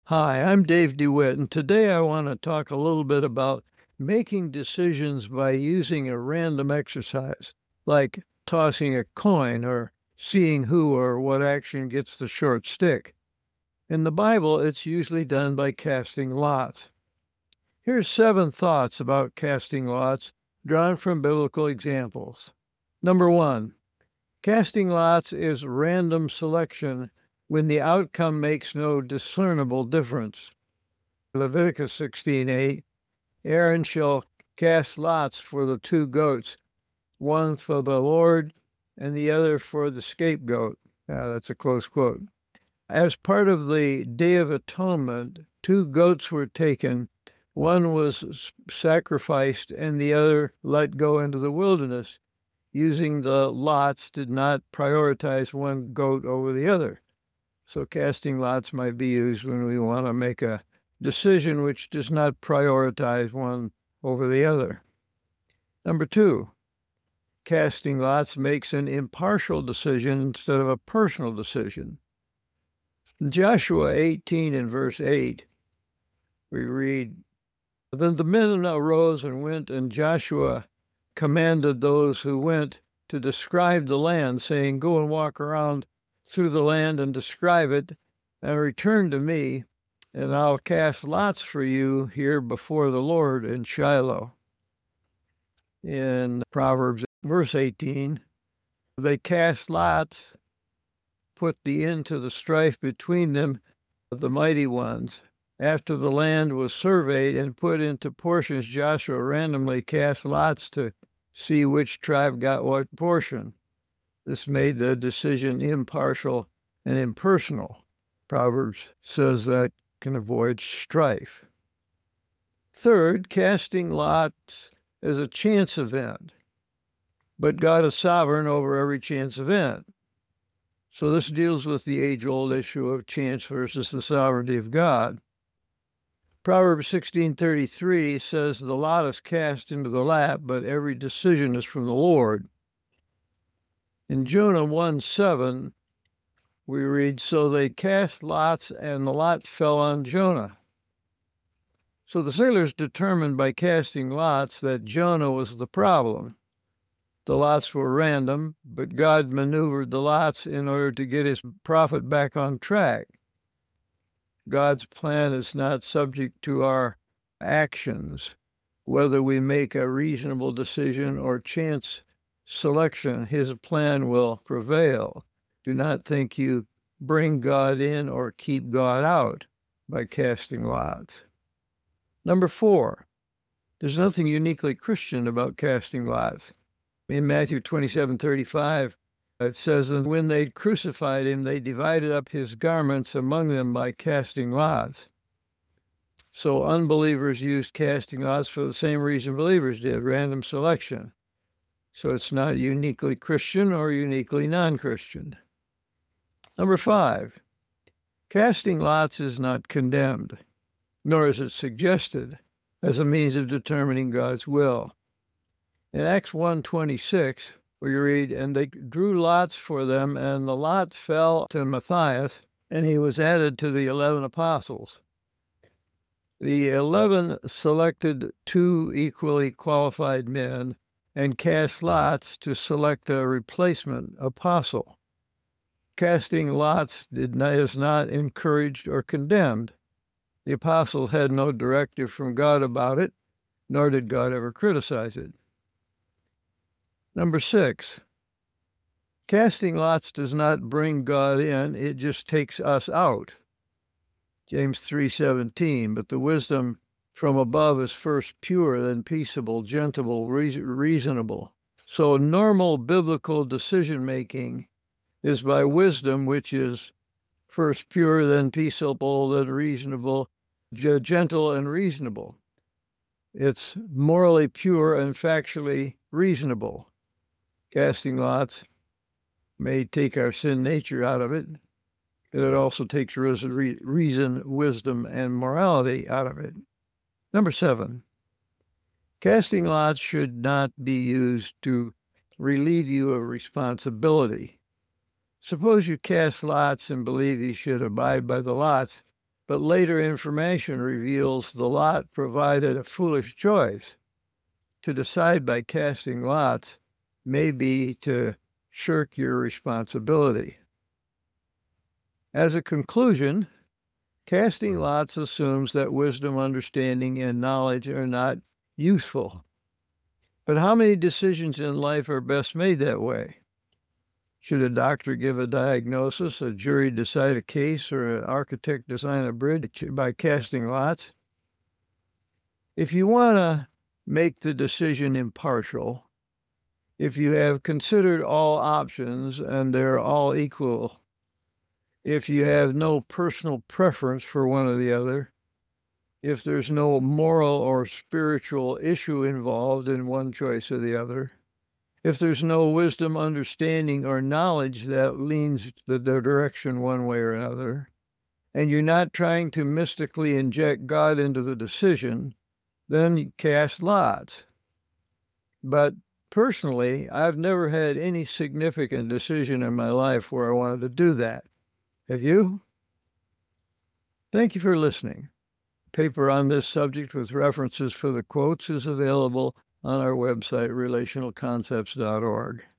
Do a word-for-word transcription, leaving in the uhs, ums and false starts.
Hi, I'm Dave DeWitt, and today I want to talk a little bit about making decisions by using a random exercise, like tossing a coin or seeing who or what action gets the short stick. In the Bible, it's usually done by casting lots. Here's seven thoughts about casting lots drawn from biblical examples. Number one, casting lots is random selection when the outcome makes no discernible difference. Leviticus sixteen eight, Aaron shall cast lots for the two goats, one for the Lord and the other for the scapegoat. Uh, that's a close quote. As part of the Day of Atonement, two goats were taken. One was sacrificed and the other let go into the wilderness. Using the lots did not prioritize one goat over the other. So casting lots might be used when we want to make a decision which does not prioritize one over the other. Number two, casting lots makes an impartial decision instead of a personal decision. In Joshua eighteen and verse eight, we read, Then the men arose and went, and Joshua commanded those who went to describe the land, saying, Go and walk around through the land and describe it, and return to me, and I'll cast lots for you here before the Lord in Shiloh. In Proverbs, verse eighteen, they cast lots, put the end to the strife between them, the mighty ones. After the land was surveyed and put into portions, Joshua randomly cast lots to see which tribe got what portion. This made the decision impartial and impersonal. Proverbs says that can avoid strife. Third, casting lots is a chance event, but God is sovereign over every chance event. So this deals with the age-old issue of chance versus the sovereignty of God. Proverbs sixteen thirty-three says, The lot is cast into the lap, but every decision is from the Lord. In Jonah one seven, we read, So they cast lots, and the lot fell on Jonah. So the sailors determined by casting lots that Jonah was the problem. The lots were random, but God maneuvered the lots in order to get his prophet back on track. God's plan is not subject to our actions. Whether we make a reasonable decision or chance selection, his plan will prevail. Do not think you bring God in or keep God out by casting lots. Number four, there's nothing uniquely Christian about casting lots. In Matthew twenty-seven thirty-five, it says, And when they crucified him, they divided up his garments among them by casting lots. So unbelievers used casting lots for the same reason believers did, random selection. So it's not uniquely Christian or uniquely non-Christian. Number five, casting lots is not condemned, nor is it suggested as a means of determining God's will. In Acts one twenty-six, we read, And they drew lots for them, and the lot fell to Matthias, and he was added to the eleven apostles. The eleven selected two equally qualified men and cast lots to select a replacement apostle. Casting lots did not, is not encouraged or condemned. The apostles had no directive from God about it, nor did God ever criticize it. Number six, casting lots does not bring God in, it just takes us out. James three seventeen, but the wisdom from above is first pure, then peaceable, gentle, reasonable. So normal biblical decision-making is by wisdom, which is first pure, then peaceable, then reasonable, gentle and reasonable. It's morally pure and factually reasonable. Casting lots may take our sin nature out of it, but it also takes reason, wisdom, and morality out of it. Number seven, casting lots should not be used to relieve you of responsibility. Suppose you cast lots and believe you should abide by the lots, but later information reveals the lot provided a foolish choice. To decide by casting lots may be to shirk your responsibility. As a conclusion, casting lots assumes that wisdom, understanding, and knowledge are not useful. But how many decisions in life are best made that way? Should a doctor give a diagnosis, a jury decide a case, or an architect design a bridge by casting lots? If you want to make the decision impartial, if you have considered all options and they're all equal, if you have no personal preference for one or the other, if there's no moral or spiritual issue involved in one choice or the other, if there's no wisdom, understanding, or knowledge that leans the direction one way or another, and you're not trying to mystically inject God into the decision, then you cast lots. But personally, I've never had any significant decision in my life where I wanted to do that. Have you? Thank you for listening. A paper on this subject with references for the quotes is available on our website, relational concepts dot org.